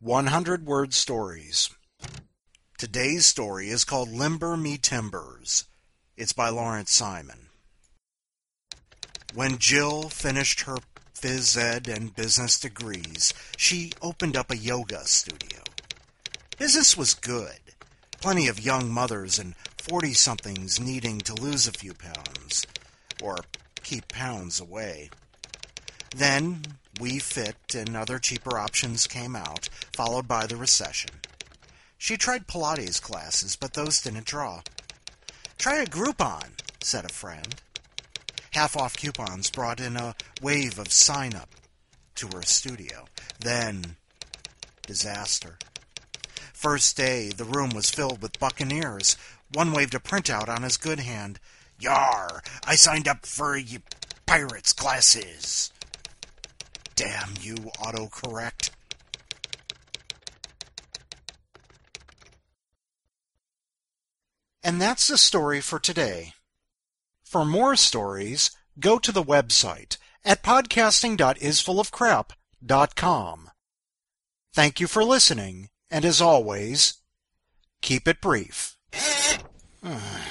100-word stories. Today's story is called Limber Me Timbers. It's by Lawrence Simon. When Jill finished her phys ed and business degrees, she opened up a yoga studio. Business was good. Plenty of young mothers and 40-somethings needing to lose a few pounds, or keep pounds away. Then We Fit and other cheaper options came out, followed by the recession. She tried Pilates classes, but those didn't draw. "Try a Groupon," said a friend. Half-off coupons brought in a wave of sign-up to her studio. Then, disaster. First day, the room was filled with buccaneers. One waved a printout on his good hand. "Yar! I signed up for you pirates classes." Damn you, autocorrect. And that's the story for today. For more stories, go to the website at podcasting.isfullofcrap.com. Thank you for listening, and as always, keep it brief.